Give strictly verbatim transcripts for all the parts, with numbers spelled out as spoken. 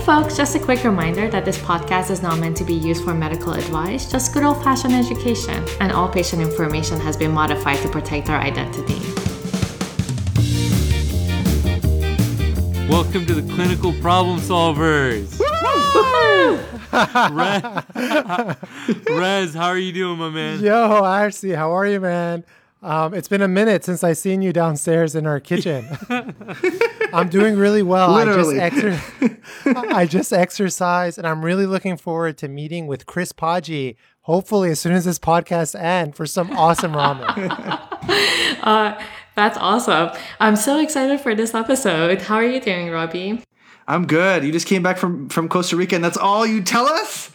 folks, just a quick reminder that this podcast is not meant to be used for medical advice, just good old-fashioned education, and all patient information has been modified to protect our identity. Welcome to the Clinical Problem Solvers. Rez, Rez, how are you doing, my man? Yo, Ashley, how are you, man? Um, it's been a minute since I seen you downstairs in our kitchen. I'm doing really well. Literally. I just, exer- I just exercised, and I'm really looking forward to meeting with Chris Paggi, hopefully as soon as this podcast ends, for some awesome ramen. uh, that's awesome. I'm so excited for this episode. How are you doing, Robbie? I'm good. You just came back from, from Costa Rica, and that's all you tell us?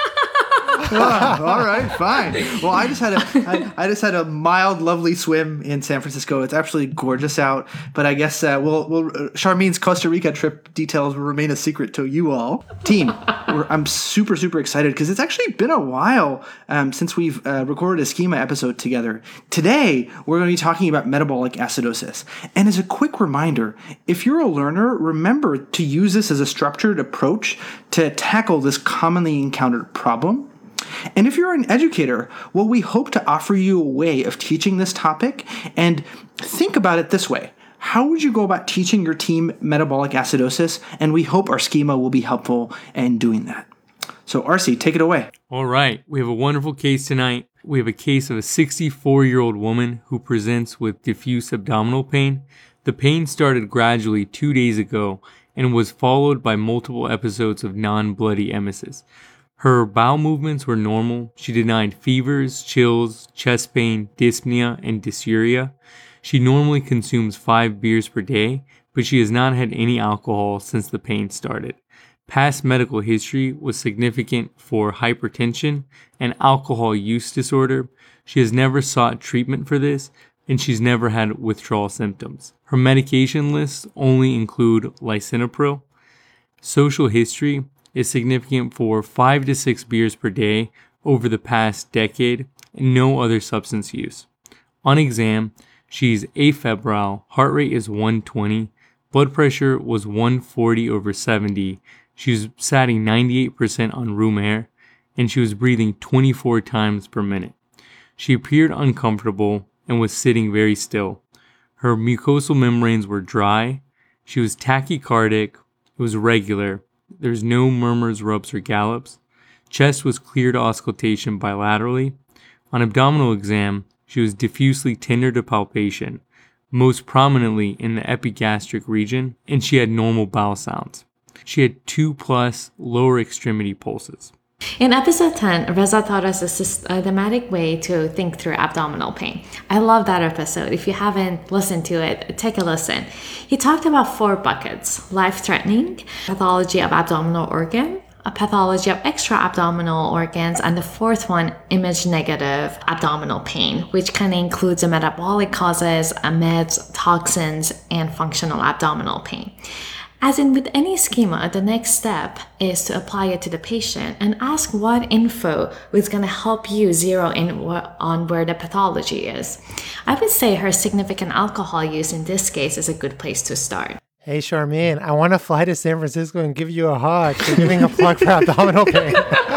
Oh, all right, fine. Well, I just had a I, I just had a mild, lovely swim in San Francisco. It's absolutely gorgeous out. But I guess uh, we'll, we'll uh, Charmine's Costa Rica trip details will remain a secret to you all. Team, we're, I'm super super excited because it's actually been a while um, since we've uh, recorded a schema episode together. Today we're going to be talking about metabolic acidosis. And as a quick reminder, if you're a learner, remember to use this as a structured approach to tackle this commonly encountered problem. And if you're an educator, well, we hope to offer you a way of teaching this topic. And think about it this way. How would you go about teaching your team metabolic acidosis? And we hope our schema will be helpful in doing that. So, R C, take it away. All right. We have a wonderful case tonight. We have a case of a sixty-four-year-old woman who presents with diffuse abdominal pain. The pain started gradually two days ago and was followed by multiple episodes of non-bloody emesis. Her bowel movements were normal. She denied fevers, chills, chest pain, dyspnea, and dysuria. She normally consumes five beers per day, but she has not had any alcohol since the pain started. Past medical history was significant for hypertension and alcohol use disorder. She has never sought treatment for this, and she's never had withdrawal symptoms. Her medication lists only include lisinopril. Social history is significant for five to six beers per day over the past decade and no other substance use. On exam, she's afebrile, heart rate is one twenty, blood pressure was one forty over seventy, she was satting ninety-eight percent on room air, and she was breathing twenty-four times per minute. She appeared uncomfortable and was sitting very still. Her mucosal membranes were dry, she was tachycardic, it was regular. There's no murmurs, rubs, or gallops. Chest was clear to auscultation bilaterally. On abdominal exam, she was diffusely tender to palpation, most prominently in the epigastric region, and she had normal bowel sounds. She had two plus lower extremity pulses. In episode ten, Reza taught us a systematic way to think through abdominal pain. I love that episode. If you haven't listened to it, take a listen. He talked about four buckets: life-threatening, pathology of abdominal organ, a pathology of extra-abdominal organs, and the fourth one, image-negative abdominal pain, which kind of includes the metabolic causes, meds, toxins, and functional abdominal pain. As in with any schema, the next step is to apply it to the patient and ask what info is going to help you zero in on where the pathology is. I would say her significant alcohol use in this case is a good place to start. Hey, Charmaine, I want to fly to San Francisco and give you a hug for giving a plug for abdominal pain.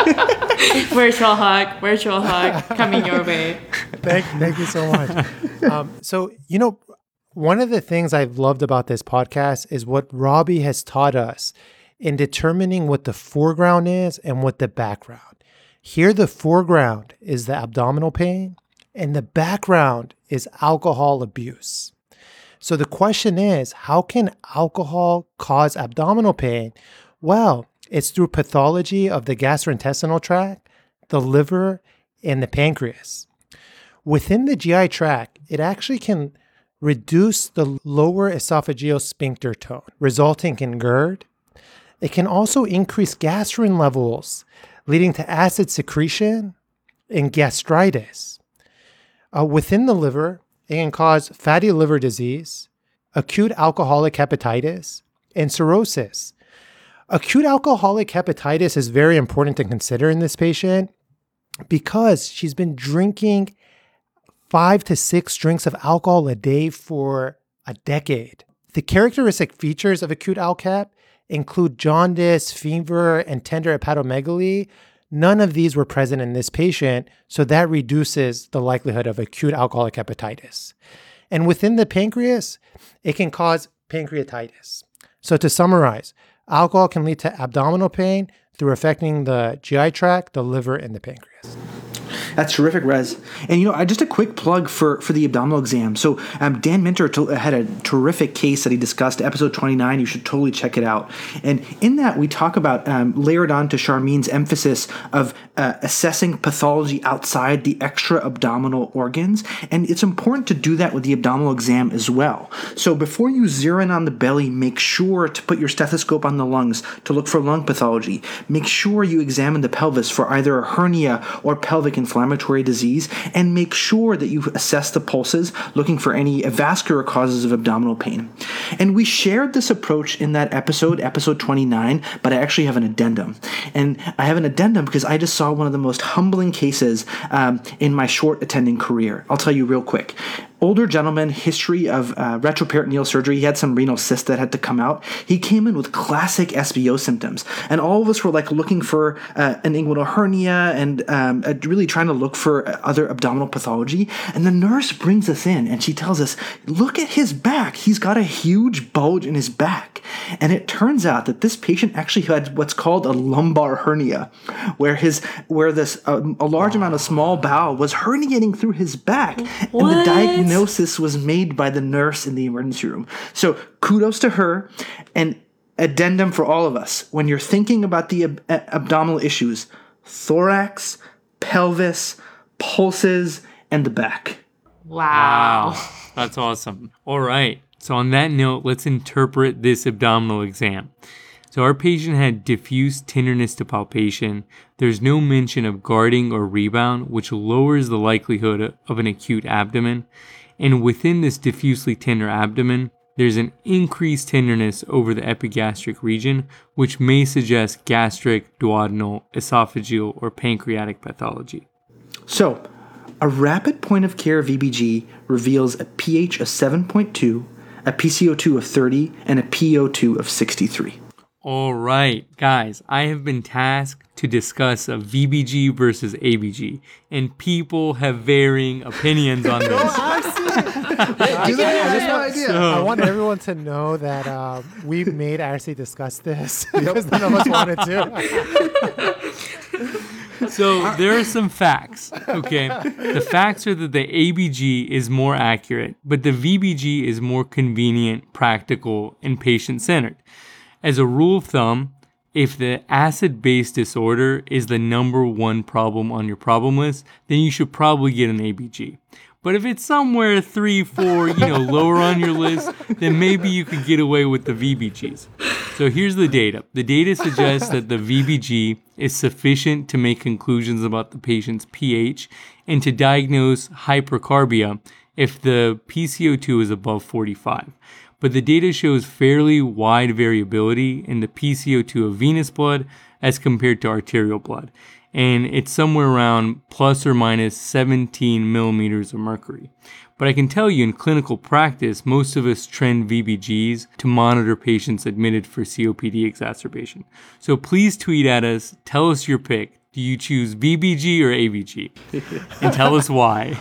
Virtual hug, virtual hug, coming your way. Thank, thank you so much. Um, so, you know, one of the things I've loved about this podcast is what Robbie has taught us in determining what the foreground is and what the background. Here, the foreground is the abdominal pain, and the background is alcohol abuse. So the question is, how can alcohol cause abdominal pain? Well, it's through pathology of the gastrointestinal tract, the liver, and the pancreas. Within the G I tract, it actually can reduce the lower esophageal sphincter tone, resulting in GERD. It can also increase gastrin levels, leading to acid secretion and gastritis. Uh, within the liver, it can cause fatty liver disease, acute alcoholic hepatitis, and cirrhosis. Acute alcoholic hepatitis is very important to consider in this patient because she's been drinking five to six drinks of alcohol a day for a decade. The characteristic features of acute A L C A P include jaundice, fever, and tender hepatomegaly. None of these were present in this patient, so that reduces the likelihood of acute alcoholic hepatitis. And within the pancreas, it can cause pancreatitis. So to summarize, alcohol can lead to abdominal pain through affecting the G I tract, the liver, and the pancreas. That's terrific, Rez. And, you know, I just a quick plug for, for the abdominal exam. So um, Dan Minter to, had a terrific case that he discussed, episode twenty-nine. You should totally check it out. And in that, we talk about, um, layered on to Charmine's emphasis of uh, assessing pathology outside the extra abdominal organs. And it's important to do that with the abdominal exam as well. So before you zero in on the belly, make sure to put your stethoscope on the lungs to look for lung pathology. Make sure you examine the pelvis for either a hernia or pelvic inflammatory disease, and make sure that you assess the pulses, looking for any vascular causes of abdominal pain. And we shared this approach in that episode, episode twenty-nine, but I actually have an addendum. And I have an addendum because I just saw one of the most humbling cases um, in my short attending career. I'll tell you real quick. Older gentleman, history of uh, retroperitoneal surgery. He had some renal cyst that had to come out. He came in with classic S B O symptoms. And all of us were like looking for uh, an inguinal hernia and um, uh, really trying to look for other abdominal pathology. And the nurse brings us in and she tells us, look at his back. He's got a huge bulge in his back. And it turns out that this patient actually had what's called a lumbar hernia, where his where this uh, a large amount of small bowel was herniating through his back. What? And the diagnosis Diagnosis was made by the nurse in the emergency room. So kudos to her, and addendum for all of us. When you're thinking about the ab- abdominal issues, thorax, pelvis, pulses, and the back. Wow. Wow. That's awesome. All right. So on that note, let's interpret this abdominal exam. So our patient had diffuse tenderness to palpation. There's no mention of guarding or rebound, which lowers the likelihood of an acute abdomen. And within this diffusely tender abdomen, there's an increased tenderness over the epigastric region, which may suggest gastric, duodenal, esophageal, or pancreatic pathology. So, a rapid point of care V B G reveals a pH of seven point two, a P C O two of thirty, and a P O two of sixty-three. All right, guys, I have been tasked to discuss a V B G versus A B G, and people have varying opinions on this. I, they? I just have no want, idea. I want everyone to know that uh, we made Ashley discuss this because none of us wanted to. So there are some facts, okay? The facts are that the A B G is more accurate, but the V B G is more convenient, practical, and patient-centered. As a rule of thumb, if the acid-base disorder is the number one problem on your problem list, then you should probably get an A B G. But if it's somewhere three, four, you know, lower on your list, then maybe you could get away with the V B Gs. So here's the data. The data suggests that the V B G is sufficient to make conclusions about the patient's pH and to diagnose hypercarbia if the P C O two is above forty-five. But the data shows fairly wide variability in the P C O two of venous blood as compared to arterial blood. And it's somewhere around plus or minus seventeen millimeters of mercury. But I can tell you in clinical practice, most of us trend V B Gs to monitor patients admitted for C O P D exacerbation. So please tweet at us, tell us your pick. Do you choose V B G or A B G? And tell us why.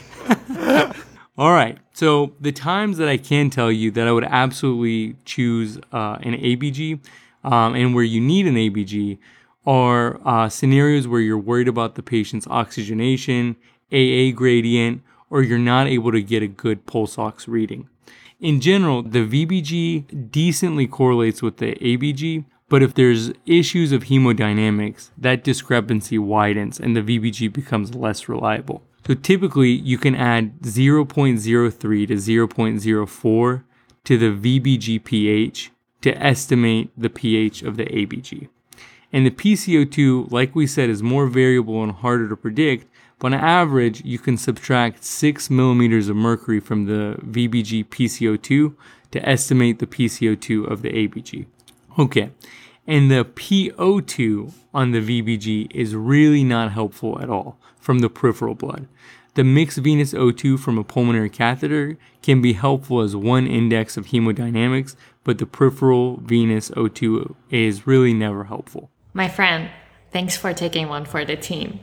All right, so the times that I can tell you that I would absolutely choose uh, an A B G um, and where you need an A B G are uh, scenarios where you're worried about the patient's oxygenation, A A gradient, or you're not able to get a good pulse ox reading. In general, the V B G decently correlates with the A B G, but if there's issues of hemodynamics, that discrepancy widens and the V B G becomes less reliable. So typically, you can add zero point zero three to zero point zero four to the V B G pH to estimate the pH of the A B G. And the P C O two, like we said, is more variable and harder to predict, but on average, you can subtract six millimeters of mercury from the V B G P C O two to estimate the P C O two of the A B G. Okay, and the P O two on the V B G is really not helpful at all from the peripheral blood. The mixed venous O two from a pulmonary catheter can be helpful as one index of hemodynamics, but the peripheral venous O two is really never helpful. My friend, thanks for taking one for the team.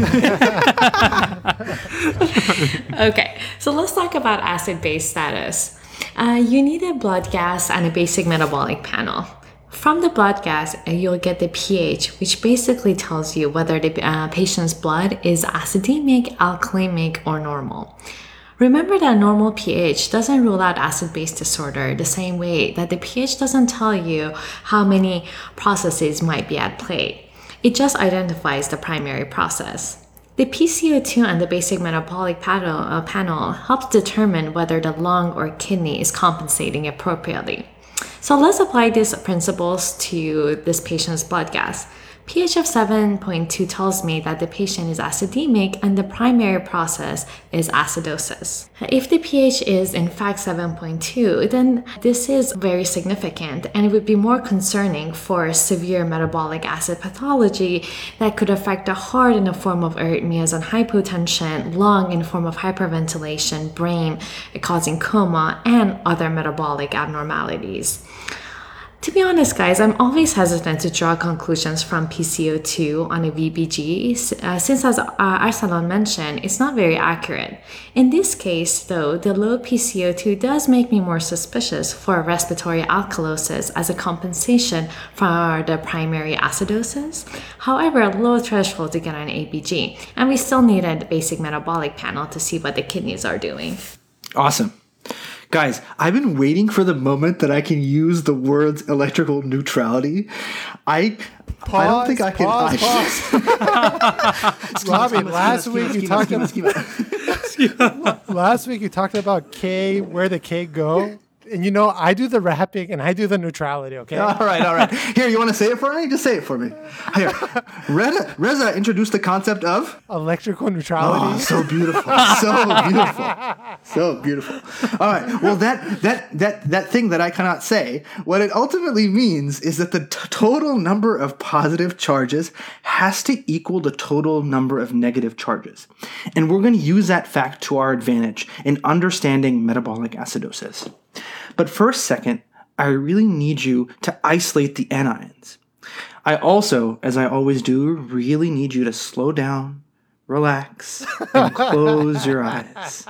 Okay, so let's talk about acid-base status. Uh, you need a blood gas and a basic metabolic panel. From the blood gas, uh, you'll get the pH, which basically tells you whether the uh, patient's blood is acidemic, alkalemic, or normal. Remember that normal pH doesn't rule out acid-base disorder the same way that the pH doesn't tell you how many processes might be at play. It just identifies the primary process. The P C O two and the basic metabolic panel, uh, panel helps determine whether the lung or kidney is compensating appropriately. So let's apply these principles to this patient's blood gas. pH of seven point two tells me that the patient is acidemic and the primary process is acidosis. If the pH is in fact seven point two, then this is very significant and it would be more concerning for severe metabolic acid pathology that could affect the heart in the form of arrhythmias and hypotension, lung in the form of hyperventilation, brain causing coma, and other metabolic abnormalities. To be honest, guys, I'm always hesitant to draw conclusions from P C O two on a V B G, uh, since as uh, Arsalan mentioned, it's not very accurate. In this case, though, the low P C O two does make me more suspicious for respiratory alkalosis as a compensation for the primary acidosis. However, low threshold to get an A B G, and we still need a basic metabolic panel to see what the kidneys are doing. Awesome. Guys, I've been waiting for the moment that I can use the words electrical neutrality. I Pause, I don't think I can. Pause, I, pause. Robbie, last week you talked about last week you talked about K, where the K go. And you know, I do the rapping and I do the neutrality, okay? All right, all right. Here, you want to say it for me? Just say it for me. Here, Reza, Reza introduced the concept of electrical neutrality. Oh, so beautiful, so beautiful, so beautiful. All right. Well, that that that that thing that I cannot say, what it ultimately means is that the t- total number of positive charges has to equal the total number of negative charges, and we're going to use that fact to our advantage in understanding metabolic acidosis. But first, second, I really need you to isolate the anions. I also, as I always do, really need you to slow down, relax, and close your eyes.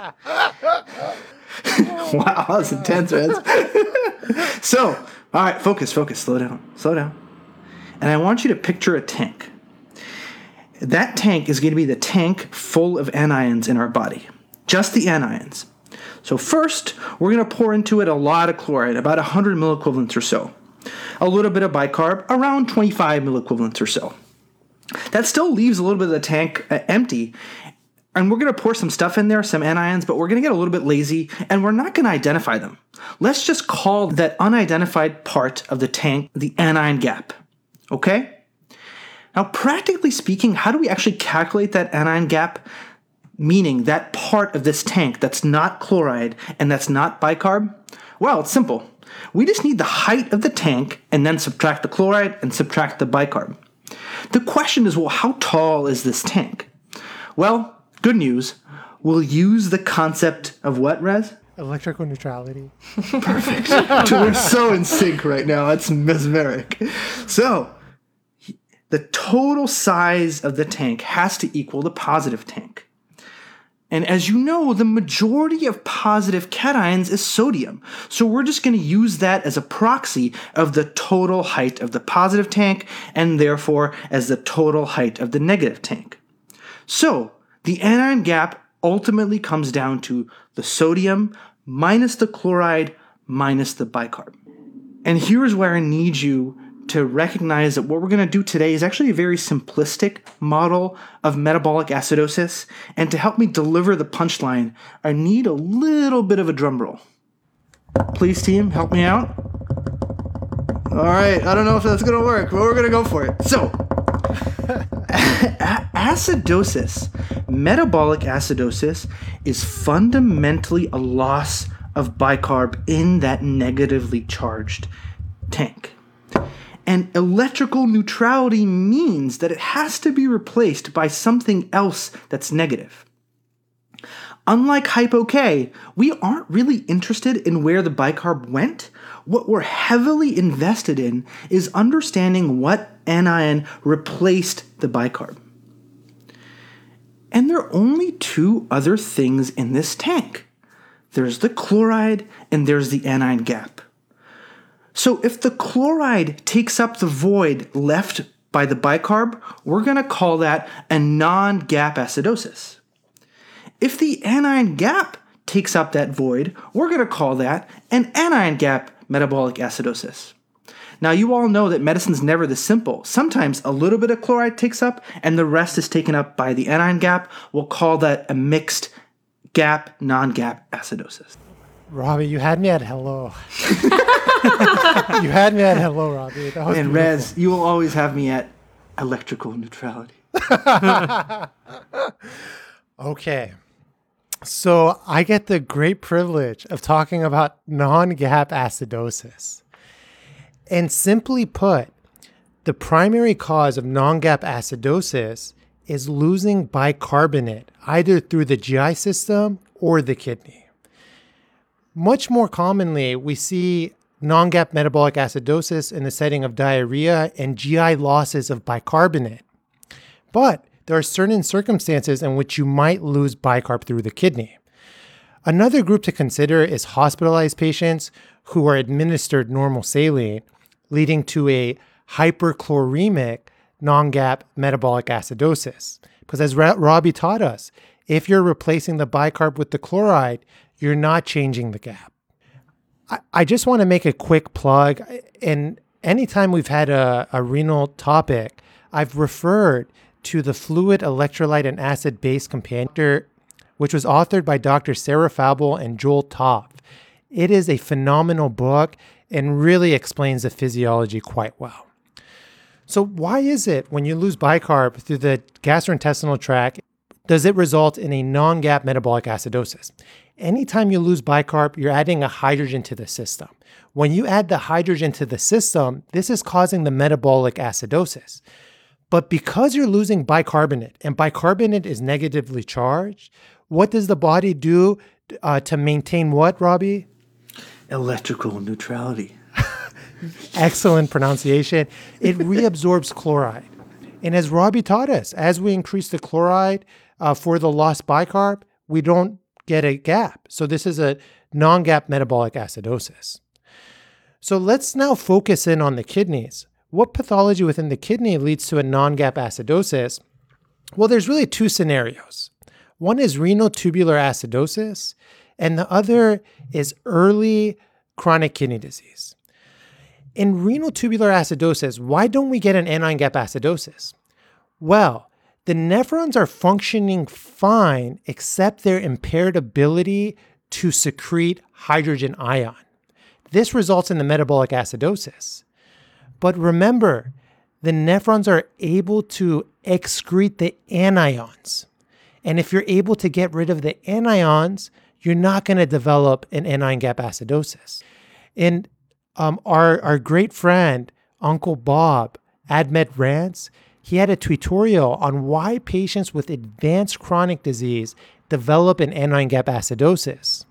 Wow, that's intense, Rez. So, all right, focus, focus, slow down, slow down. And I want you to picture a tank. That tank is going to be the tank full of anions in our body, just the anions. So first, we're going to pour into it a lot of chloride, about one hundred milliequivalents or so. A little bit of bicarb, around twenty-five milliequivalents or so. That still leaves a little bit of the tank uh, empty. And we're going to pour some stuff in there, some anions, but we're going to get a little bit lazy, and we're not going to identify them. Let's just call that unidentified part of the tank the anion gap. Okay? Now, practically speaking, how do we actually calculate that anion gap? Meaning that part of this tank that's not chloride and that's not bicarb? Well, it's simple. We just need the height of the tank and then subtract the chloride and subtract the bicarb. The question is, well, how tall is this tank? Well, good news. We'll use the concept of what, Rez? Electrical neutrality. Perfect. We're so in sync right now. It's mesmeric. So, the total size of the tank has to equal the positive tank. And as you know, the majority of positive cations is sodium. So we're just going to use that as a proxy of the total height of the positive tank and therefore as the total height of the negative tank. So the anion gap ultimately comes down to the sodium minus the chloride minus the bicarb. And here's where I need you to recognize that what we're going to do today is actually a very simplistic model of metabolic acidosis. And to help me deliver the punchline, I need a little bit of a drum roll. Please, team, help me out. All right, I don't know if that's going to work, but we're going to go for it. So, acidosis, metabolic acidosis, is fundamentally a loss of bicarb in that negatively charged tank. And electrical neutrality means that it has to be replaced by something else that's negative. Unlike hypo-K, we aren't really interested in where the bicarb went. What we're heavily invested in is understanding what anion replaced the bicarb. And there are only two other things in this tank. There's the chloride and there's the anion gap. So if the chloride takes up the void left by the bicarb, we're going to call that a non-gap acidosis. If the anion gap takes up that void, we're going to call that an anion gap metabolic acidosis. Now, you all know that medicine's never this simple. Sometimes a little bit of chloride takes up and the rest is taken up by the anion gap. We'll call that a mixed gap, non-gap acidosis. Robbie, you had me at hello. You had me at hello, Robbie. That was And beautiful. Rez, you will always have me at electrical neutrality. Okay. So I get the great privilege of talking about non-gap acidosis. And simply put, the primary cause of non-gap acidosis is losing bicarbonate, either through the G I system or the kidney. Much more commonly, we see non-gap metabolic acidosis in the setting of diarrhea and G I losses of bicarbonate. But there are certain circumstances in which you might lose bicarb through the kidney. Another group to consider is hospitalized patients who are administered normal saline, leading to a hyperchloremic non-gap metabolic acidosis. Because as Robbie taught us, if you're replacing the bicarb with the chloride, you're not changing the gap. I, I just want to make a quick plug. And anytime we've had a, a renal topic, I've referred to the Fluid Electrolyte and Acid Base Companion, which was authored by Doctor Sarah Fabel and Joel Topf. It is a phenomenal book and really explains the physiology quite well. So why is it when you lose bicarb through the gastrointestinal tract, does it result in a non-gap metabolic acidosis? Anytime you lose bicarb, you're adding a hydrogen to the system. When you add the hydrogen to the system, this is causing the metabolic acidosis. But because you're losing bicarbonate, and bicarbonate is negatively charged, what does the body do uh, to maintain what, Robbie? Electrical neutrality. Excellent pronunciation. It reabsorbs chloride. And as Robbie taught us, as we increase the chloride uh, for the lost bicarb, we don't get a gap. So this is a non-gap metabolic acidosis. So let's now focus in on the kidneys. What pathology within the kidney leads to a non-gap acidosis? Well, there's really two scenarios. One is renal tubular acidosis, and the other is early chronic kidney disease. In renal tubular acidosis, why don't we get an anion gap acidosis? Well, the nephrons are functioning fine except their impaired ability to secrete hydrogen ion. This results in the metabolic acidosis. But remember, the nephrons are able to excrete the anions. And if you're able to get rid of the anions, you're not going to develop an anion gap acidosis. And um, our, our great friend, Uncle Bob, AdMed Rants, he had a tutorial on why patients with advanced chronic disease develop an anion gap acidosis.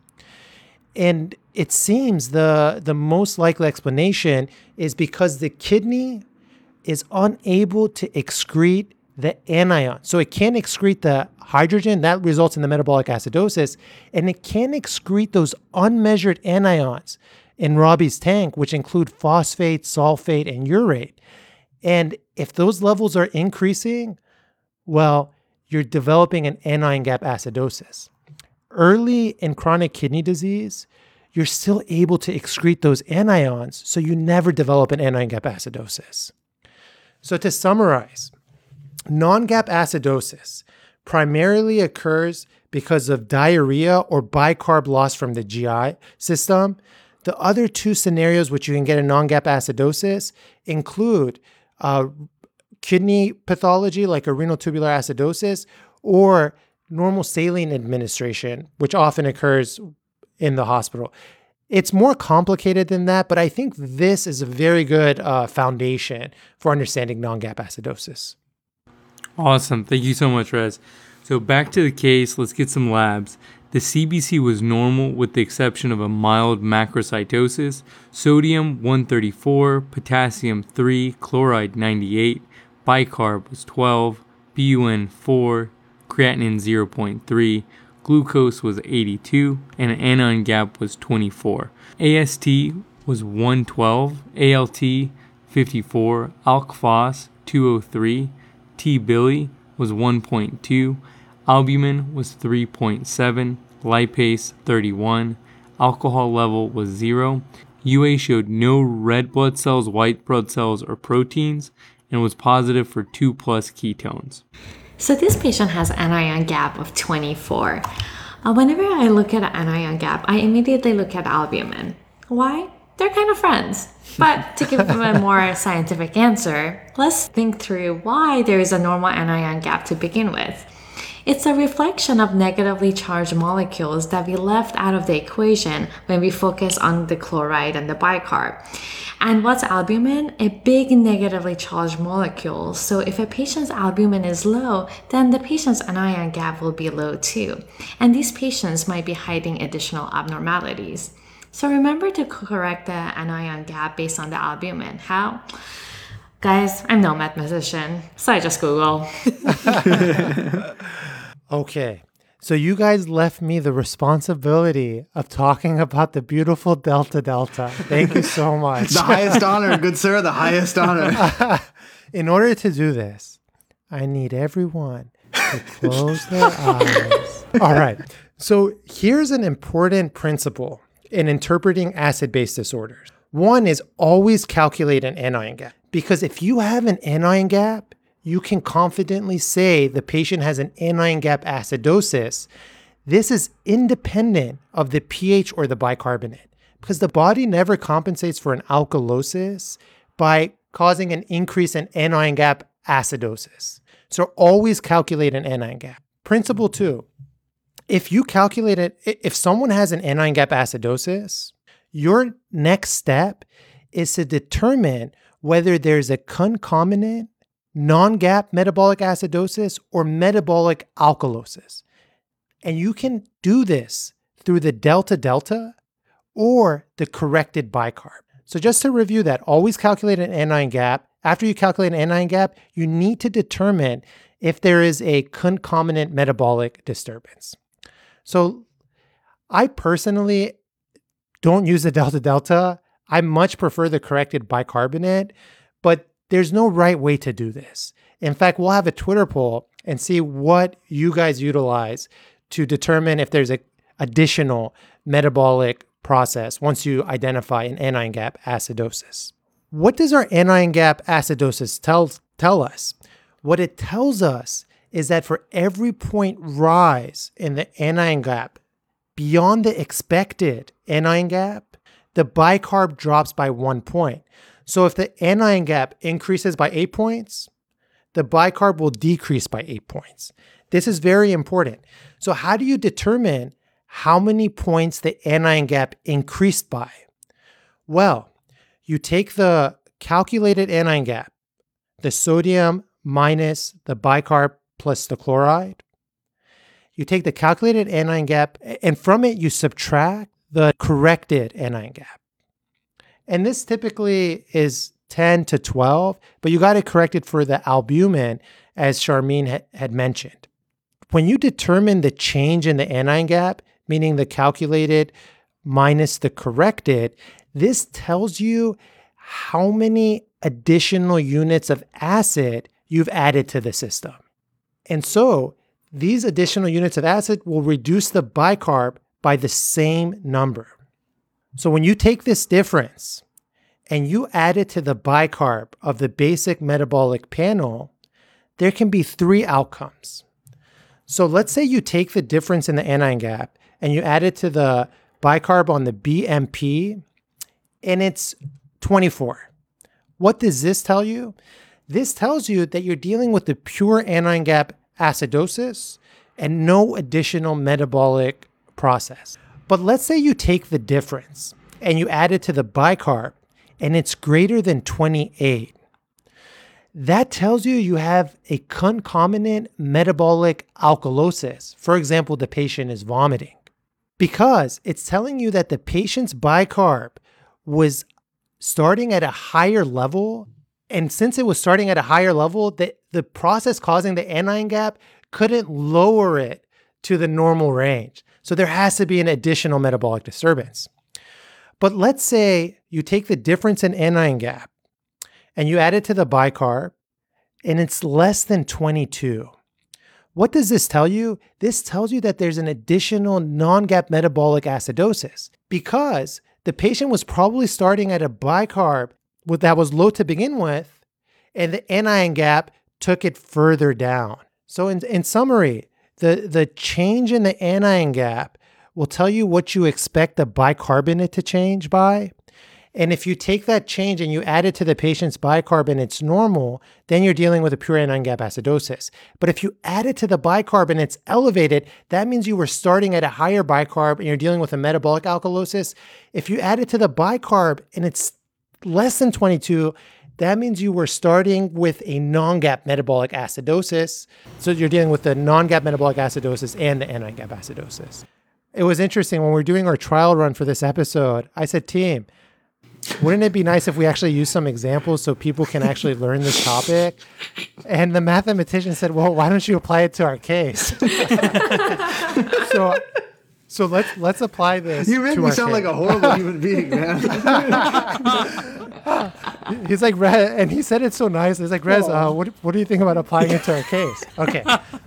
And it seems the, the most likely explanation is because the kidney is unable to excrete the anion. So it can't excrete the hydrogen, that results in the metabolic acidosis, and it can't excrete those unmeasured anions in Robbie's tank, which include phosphate, sulfate, and urate. And if those levels are increasing, well, you're developing an anion gap acidosis. Early in chronic kidney disease, you're still able to excrete those anions, so you never develop an anion gap acidosis. So to summarize, non-gap acidosis primarily occurs because of diarrhea or bicarb loss from the G I system. The other two scenarios which you can get a non-gap acidosis include uh, kidney pathology like a renal tubular acidosis or normal saline administration, which often occurs in the hospital. It's more complicated than that, but I think this is a very good uh, foundation for understanding non-gap acidosis. Awesome. Thank you so much, Rez. So back to the case, let's get some labs. The C B C was normal with the exception of a mild macrocytosis, sodium one thirty-four, potassium three, chloride ninety-eight, bicarb was twelve, B U N four, creatinine zero point three, glucose was eighty-two, and an anion gap was twenty-four. A S T was one twelve, A L T fifty-four, alk-phos two oh three, T-bili was one point two, albumin was three point seven, lipase thirty-one, alcohol level was zero, U A showed no red blood cells, white blood cells, or proteins, and was positive for two plus ketones. So this patient has an anion gap of twenty-four. Uh, whenever I look at an anion gap, I immediately look at albumin. Why? They're kind of friends. But to give them a more scientific answer, let's think through why there is a normal anion gap to begin with. It's a reflection of negatively charged molecules that we left out of the equation when we focus on the chloride and the bicarb. And what's albumin? A big negatively charged molecule. So if a patient's albumin is low, then the patient's anion gap will be low too. And these patients might be hiding additional abnormalities. So remember to correct the anion gap based on the albumin. How? Guys, I'm no mathematician, so I just Google. Okay, so you guys left me the responsibility of talking about the beautiful Delta Delta. Thank you so much. The highest honor, good sir, the highest honor. In order to do this, I need everyone to close their eyes. All right, so here's an important principle in interpreting acid-base disorders. One is always calculate an anion gap, because if you have an anion gap, you can confidently say the patient has an anion gap acidosis. This is independent of the pH or the bicarbonate, because the body never compensates for an alkalosis by causing an increase in anion gap acidosis. So always calculate an anion gap. Principle two, if you calculate it, if someone has an anion gap acidosis, your next step is to determine whether there's a concomitant non-gap metabolic acidosis or metabolic alkalosis. And you can do this through the delta-delta or the corrected bicarb. So just to review that, always calculate an anion gap. After you calculate an anion gap, you need to determine if there is a concomitant metabolic disturbance. So I personally don't use the delta-delta. I much prefer the corrected bicarbonate, but there's no right way to do this. In fact, we'll have a Twitter poll and see what you guys utilize to determine if there's an additional metabolic process once you identify an anion gap acidosis. What does our anion gap acidosis tell, tell us? What it tells us is that for every point rise in the anion gap beyond the expected anion gap, the bicarb drops by one point. So if the anion gap increases by eight points, the bicarb will decrease by eight points. This is very important. So how do you determine how many points the anion gap increased by? Well, you take the calculated anion gap, the sodium minus the bicarb plus the chloride. You take the calculated anion gap, and from it you subtract the corrected anion gap. And this typically is ten to twelve, but you got to correct it for the albumin, as Charmaine ha- had mentioned. When you determine the change in the anion gap, meaning the calculated minus the corrected, this tells you how many additional units of acid you've added to the system. And so these additional units of acid will reduce the bicarb by the same number. So when you take this difference and you add it to the bicarb of the basic metabolic panel, there can be three outcomes. So let's say you take the difference in the anion gap and you add it to the bicarb on the B M P, and it's twenty-four. What does this tell you? This tells you that you're dealing with the pure anion gap acidosis and no additional metabolic process. But let's say you take the difference and you add it to the bicarb and it's greater than twenty-eight. That tells you you have a concomitant metabolic alkalosis. For example, the patient is vomiting. because it's telling you that the patient's bicarb was starting at a higher level. And since it was starting at a higher level, the, the process causing the anion gap couldn't lower it to the normal range. So there has to be an additional metabolic disturbance. But let's say you take the difference in anion gap and you add it to the bicarb and it's less than twenty-two. What does this tell you? This tells you that there's an additional non-gap metabolic acidosis because the patient was probably starting at a bicarb that was low to begin with, and the anion gap took it further down. So in, in summary, the, the change in the anion gap will tell you what you expect the bicarbonate to change by. And if you take that change and you add it to the patient's bicarb and it's normal, then you're dealing with a pure anion gap acidosis. But if you add it to the bicarb and it's elevated, that means you were starting at a higher bicarb and you're dealing with a metabolic alkalosis. If you add it to the bicarb and it's less than twenty-two, that means you were starting with a non-gap metabolic acidosis. So you're dealing with the non-gap metabolic acidosis and the anion gap acidosis. It was interesting when we were doing our trial run for this episode, I said, team, wouldn't it be nice if we actually use some examples so people can actually learn this topic? And the mathematician said, well, why don't you apply it to our case? so so let's let's apply this. You make to me our sound case. like a horrible human being, man. He's like, Rez, and he said it so nice. He's like, Rez, uh, what, what do you think about applying it to our case? Okay,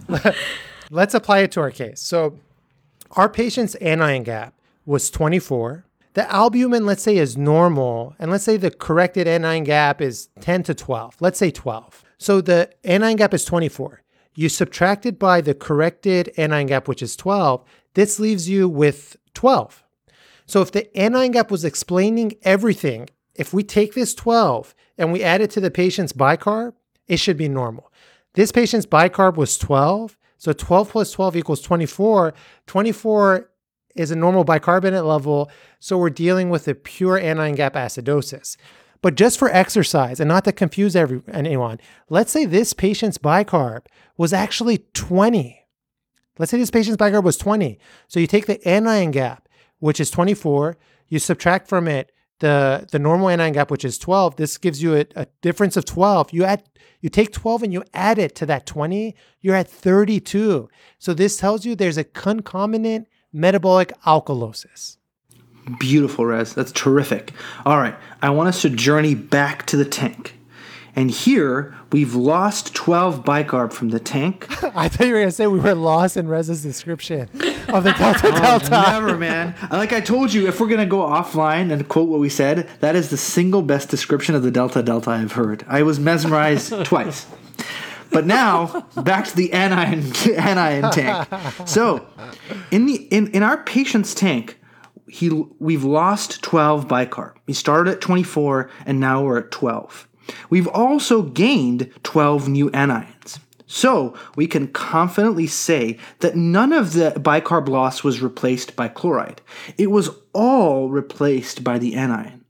let's apply it to our case. So our patient's anion gap was twenty-four. The albumin, let's say, is normal. And let's say the corrected anion gap is ten to twelve. Let's say twelve. So the anion gap is twenty-four. You subtract it by the corrected anion gap, which is twelve. This leaves you with twelve. So if the anion gap was explaining everything, if we take this twelve and we add it to the patient's bicarb, it should be normal. This patient's bicarb was twelve. So twelve plus twelve equals twenty-four. twenty-four is a normal bicarbonate level. So we're dealing with a pure anion gap acidosis. But just for exercise and not to confuse every, anyone, let's say this patient's bicarb was actually twenty. Let's say this patient's bicarb was twenty. So you take the anion gap, which is twenty-four, you subtract from it the, the normal anion gap, which is twelve. This gives you a, a difference of twelve. You add, you take twelve and you add it to that twenty, you're at thirty-two. So this tells you there's a concomitant metabolic alkalosis. Beautiful, Rez. That's terrific. All right. I want us to journey back to the tank. And here, we've lost twelve bicarb from the tank. I thought you were going to say we were lost in Rez's description of the delta delta. Oh, never, man. Like I told you, if we're going to go offline and quote what we said, that is the single best description of the delta delta I've heard. I was mesmerized twice. But now, back to the anion, anion tank. So, in the in, in our patient's tank, he we've lost twelve bicarb. We started at twenty-four, and now we're at twelve. We've also gained twelve new anions. So, we can confidently say that none of the bicarb loss was replaced by chloride. It was all replaced by the anion.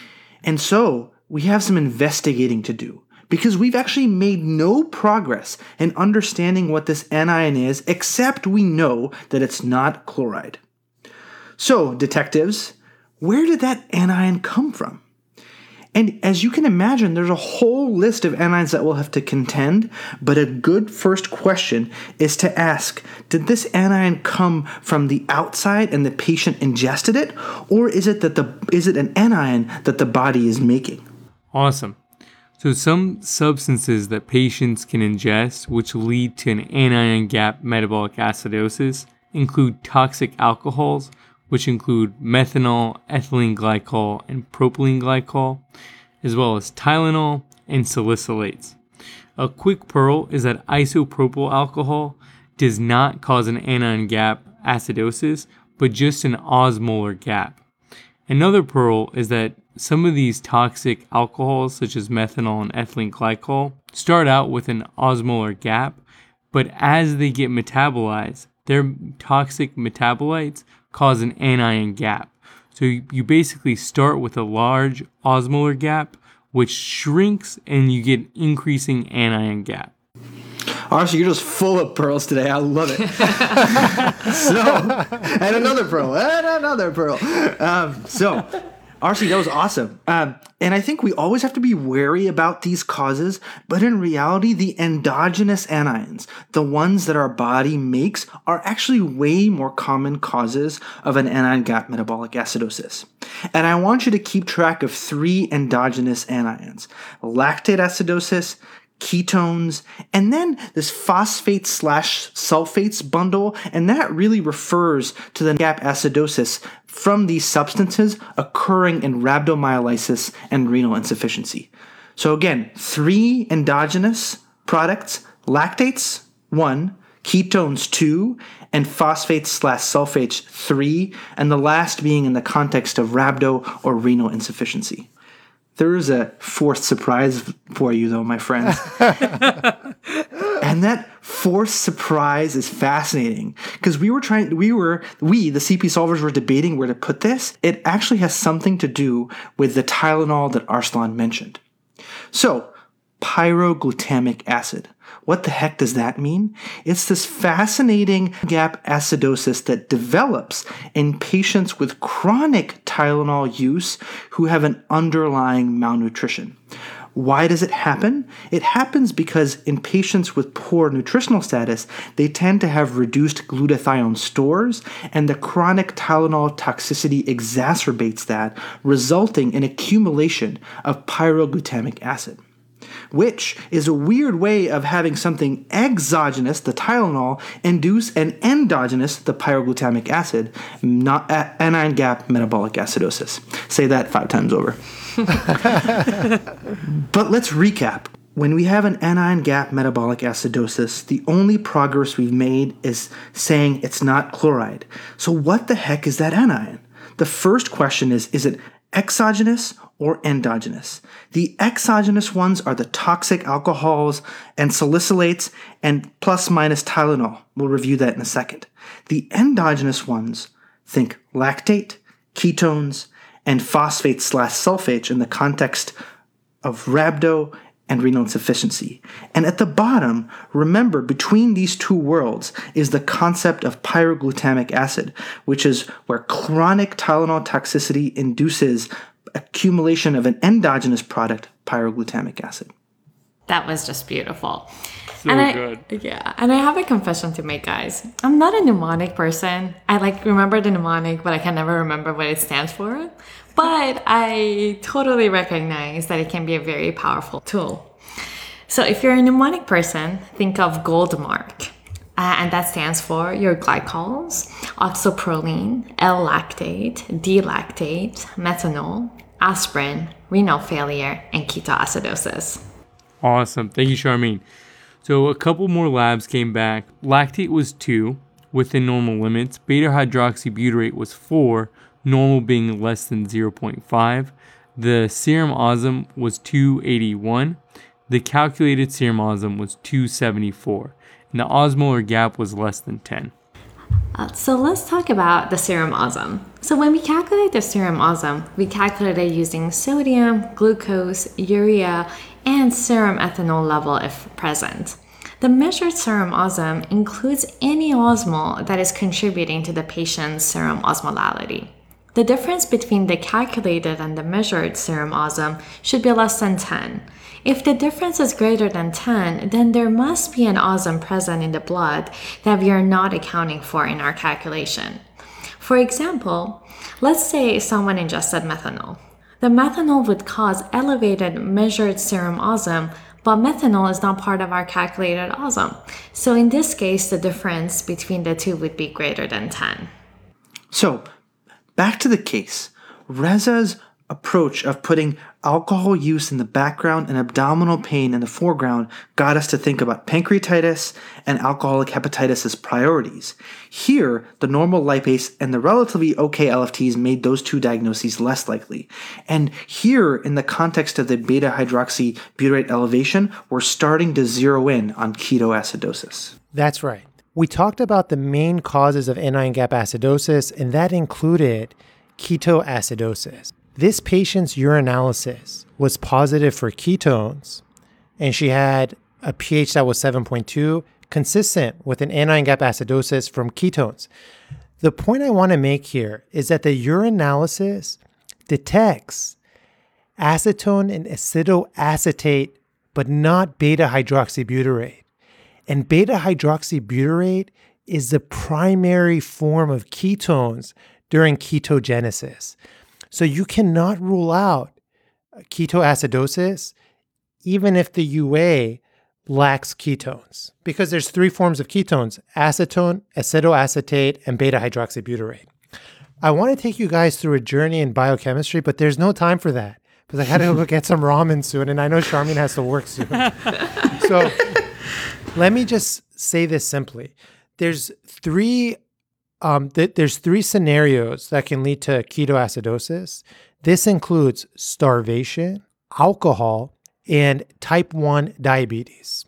And so, we have some investigating to do, because we've actually made no progress in understanding what this anion is, except we know that it's not chloride. So, detectives, where did that anion come from? And as you can imagine, there's a whole list of anions that we'll have to contend, but a good first question is to ask, did this anion come from the outside and the patient ingested it, or is it that the is it an anion that the body is making? Awesome. So some substances that patients can ingest which lead to an anion gap metabolic acidosis include toxic alcohols, which include methanol, ethylene glycol, and propylene glycol, as well as Tylenol and salicylates. A quick pearl is that isopropyl alcohol does not cause an anion gap acidosis, but just an osmolar gap. Another pearl is that some of these toxic alcohols, such as methanol and ethylene glycol, start out with an osmolar gap, but as they get metabolized, their toxic metabolites cause an anion gap. So you basically start with a large osmolar gap, which shrinks and you get increasing anion gap. Archie, you're just full of pearls today. I love it. So, and another pearl, and another pearl. Um, so, Archie, that was awesome. Um, and I think we always have to be wary about these causes, but in reality, the endogenous anions, the ones that our body makes, are actually way more common causes of an anion gap metabolic acidosis. And I want you to keep track of three endogenous anions: lactate acidosis, ketones, and then this phosphate slash sulfates bundle, and that really refers to the gap acidosis from these substances occurring in rhabdomyolysis and renal insufficiency. So again, three endogenous products: lactates, one, ketones, two, and phosphates slash sulfates, three, and the last being in the context of rhabdo or renal insufficiency. There is a fourth surprise for you, though, my friends. And that fourth surprise is fascinating because we were trying, we were, we, the C P solvers, were debating where to put this. It actually has something to do with the Tylenol that Arslan mentioned. So, pyroglutamic acid. What the heck does that mean? It's this fascinating gap acidosis that develops in patients with chronic Tylenol use who have an underlying malnutrition. Why does it happen? It happens because in patients with poor nutritional status, they tend to have reduced glutathione stores, and the chronic Tylenol toxicity exacerbates that, resulting in accumulation of pyroglutamic acid, which is a weird way of having something exogenous, the Tylenol, induce an endogenous, the pyroglutamic acid, not anion gap metabolic acidosis. Say that five times over. But let's recap. When we have an anion gap metabolic acidosis, the only progress we've made is saying it's not chloride. So what the heck is that anion? The first question is, is it exogenous or endogenous? The exogenous ones are the toxic alcohols and salicylates and plus minus Tylenol. We'll review that in a second. The endogenous ones, think lactate, ketones, and phosphate slash sulfate in the context of rhabdo and renal insufficiency. And at the bottom, remember, between these two worlds is the concept of pyroglutamic acid, which is where chronic Tylenol toxicity induces accumulation of an endogenous product, pyroglutamic acid. That was just beautiful. So and I, good. Yeah, and I have a confession to make, guys. I'm not a mnemonic person. I like remember the mnemonic, but I can never remember what it stands for. But I totally recognize that it can be a very powerful tool. So if you're a mnemonic person, think of GOLDMARK. Uh, and that stands for your glycols, oxoproline, L-lactate, D-lactate, methanol, aspirin, renal failure, and ketoacidosis. Awesome. Thank you, Charmaine. So a couple more labs came back. Lactate was two, within normal limits. Beta-hydroxybutyrate was four, normal being less than zero point five. The serum osm was two eighty-one. The calculated serum osm was two seventy-four. And the osmolar gap was less than ten. Uh, so let's talk about the serum osm. So when we calculate the serum osm, we calculate it using sodium, glucose, urea, and serum ethanol level if present. The measured serum osm includes any osmol that is contributing to the patient's serum osmolality. The difference between the calculated and the measured serum osm should be less than ten. If the difference is greater than ten, then there must be an osm present in the blood that we are not accounting for in our calculation. For example, let's say someone ingested methanol. The methanol would cause elevated measured serum osm, but methanol is not part of our calculated osm. So in this case, the difference between the two would be greater than ten. So, back to the case. Reza's approach of putting alcohol use in the background and abdominal pain in the foreground got us to think about pancreatitis and alcoholic hepatitis as priorities. Here, the normal lipase and the relatively okay L F Ts made those two diagnoses less likely. And here, in the context of the beta-hydroxybutyrate elevation, we're starting to zero in on ketoacidosis. That's right. We talked about the main causes of anion gap acidosis, and that included ketoacidosis. This patient's urinalysis was positive for ketones, and she had a pH that was seven point two, consistent with an anion gap acidosis from ketones. The point I want to make here is that the urine analysis detects acetone and acetoacetate, but not beta-hydroxybutyrate. And beta-hydroxybutyrate is the primary form of ketones during ketogenesis. So you cannot rule out ketoacidosis even if the U A lacks ketones, because there's three forms of ketones: acetone, acetoacetate, and beta-hydroxybutyrate. I want to take you guys through a journey in biochemistry, but there's no time for that because I got to go get some ramen soon, and I know Charmaine has to work soon. So let me just say this simply. There's three um, th- there's three scenarios that can lead to ketoacidosis. This includes starvation, alcohol, and type one diabetes,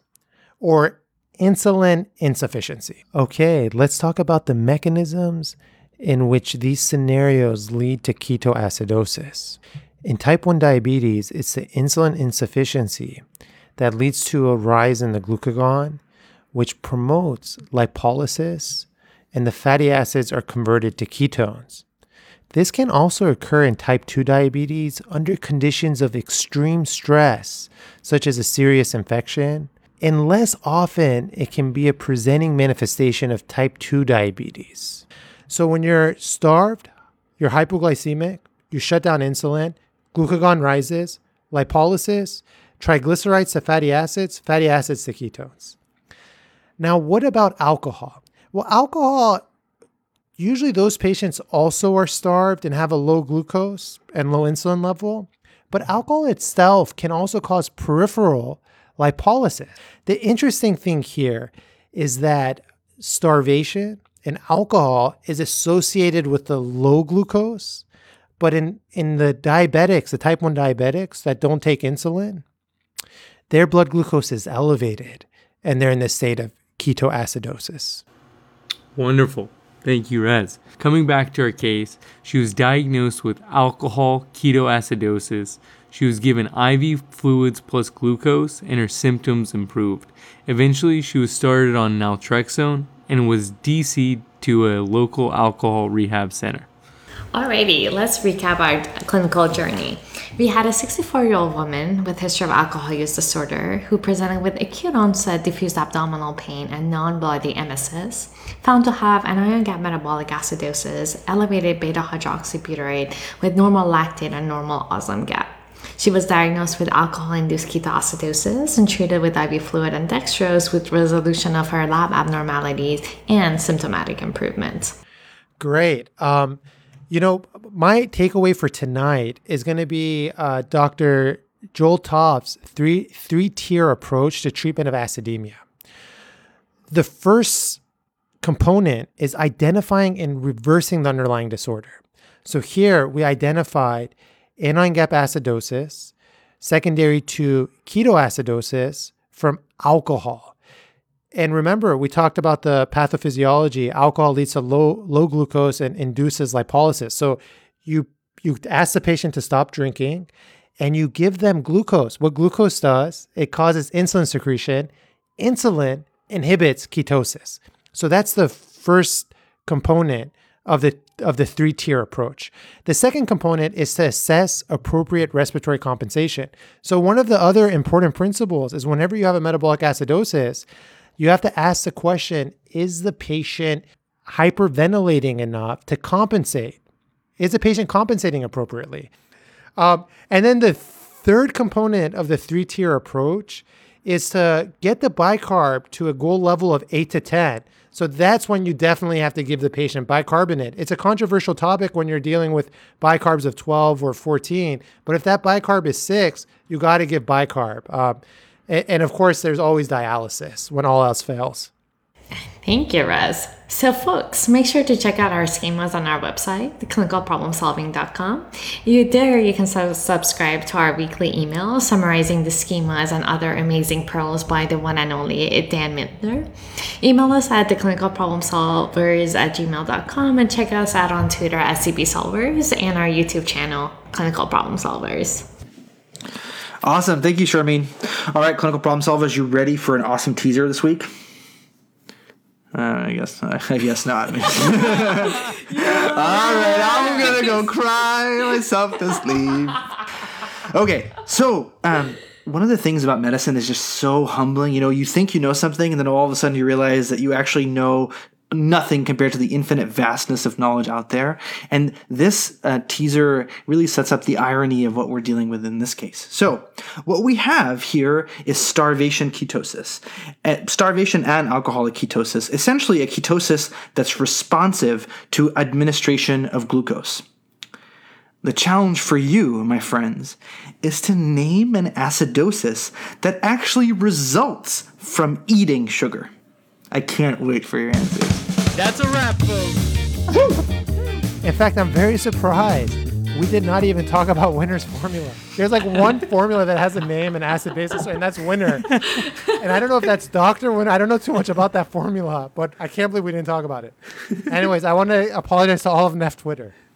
or insulin insufficiency. Okay, let's talk about the mechanisms in which these scenarios lead to ketoacidosis. In type one diabetes, it's the insulin insufficiency that leads to a rise in the glucagon, which promotes lipolysis, and the fatty acids are converted to ketones. This can also occur in type two diabetes under conditions of extreme stress, such as a serious infection, and less often it can be a presenting manifestation of type two diabetes. So when you're starved, you're hypoglycemic, you shut down insulin, glucagon rises, lipolysis, triglycerides to fatty acids, fatty acids to ketones. Now, what about alcohol? Well, alcohol, usually those patients also are starved and have a low glucose and low insulin level, but alcohol itself can also cause peripheral lipolysis. The interesting thing here is that starvation and alcohol is associated with the low glucose, but in, in the diabetics, the type one diabetics that don't take insulin, their blood glucose is elevated and they're in this state of ketoacidosis. Wonderful. Thank you, Rez. Coming back to her case, she was diagnosed with alcohol ketoacidosis. She was given I V fluids plus glucose, and her symptoms improved. Eventually, she was started on naltrexone and was D C'd to a local alcohol rehab center. Alrighty, let's recap our clinical journey. We had a sixty-four-year-old woman with history of alcohol use disorder who presented with acute onset diffuse abdominal pain and non-bloody emesis, found to have an anion gap metabolic acidosis, elevated beta-hydroxybutyrate with normal lactate and normal osmolar gap. She was diagnosed with alcohol-induced ketoacidosis and treated with I V fluid and dextrose with resolution of her lab abnormalities and symptomatic improvement. Great. Um, You know, my takeaway for tonight is going to be uh, Doctor Joel Toff's three, three-tier approach to treatment of acidemia. The first component is identifying and reversing the underlying disorder. So here we identified anion gap acidosis, secondary to ketoacidosis from alcohol. And remember, we talked about the pathophysiology. Alcohol leads to low low glucose and induces lipolysis. So you you ask the patient to stop drinking and you give them glucose. What glucose does, it causes insulin secretion. Insulin inhibits ketosis. So that's the first component of the of the three-tier approach. The second component is to assess appropriate respiratory compensation. So one of the other important principles is whenever you have a metabolic acidosis, you have to ask the question, is the patient hyperventilating enough to compensate? Is the patient compensating appropriately? Um, and then the third component of the three-tier approach is to get the bicarb to a goal level of eight to ten. So that's when you definitely have to give the patient bicarbonate. It's a controversial topic when you're dealing with bicarbs of twelve or fourteen, but if that bicarb is six, you got to give bicarb. Uh, and, and of course, there's always dialysis when all else fails. Thank you, Rez. So folks, make sure to check out our schemas on our website, the clinical problem solving dot com. You there you can su- subscribe to our weekly email summarizing the schemas and other amazing pearls by the one and only Dan Mintner. Email us at the clinical problem solvers at gmail dot com and check us out on Twitter at C B Solvers and our YouTube channel, Clinical Problem Solvers. Awesome. Thank you, Charmaine. All right, clinical problem solvers, you ready for an awesome teaser this week? Uh, I guess I guess not. All right, I'm gonna go cry myself to sleep. Okay, so um, one of the things about medicine is just so humbling. You know, you think you know something, and then all of a sudden you realize that you actually know nothing compared to the infinite vastness of knowledge out there. And this uh, teaser really sets up the irony of what we're dealing with in this case. So what we have here is starvation ketosis. Uh, starvation and alcoholic ketosis, essentially a ketosis that's responsive to administration of glucose. The challenge for you, my friends, is to name an acidosis that actually results from eating sugar. I can't wait for your answers. That's a wrap, folks. In fact, I'm very surprised. We did not even talk about Winner's formula. There's like one formula that has a name and acid basis, and that's Winner. And I don't know if that's Doctor Winner. I don't know too much about that formula, but I can't believe we didn't talk about it. Anyways, I want to apologize to all of N E F Twitter.